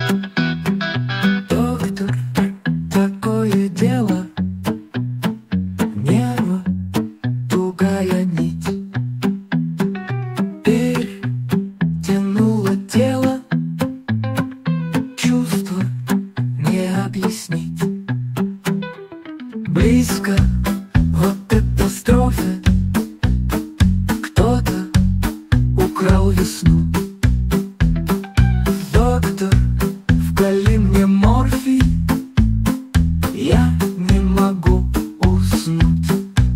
Доктор, такое дело, нерва, тугая нить, перетянуло тело, чувства не объяснить. Близко вот катастрофе, кто-то украл весну. Доктор, вкали мне морфий, я не могу уснуть.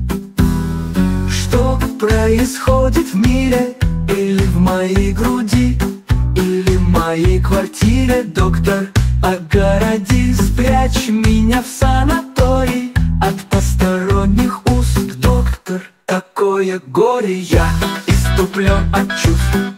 Что происходит в мире? Или в моей груди, или в моей квартире? Доктор, огороди, спрячь меня в санаторий от посторонних уст. Доктор, такое горе, я иступлен от чувств.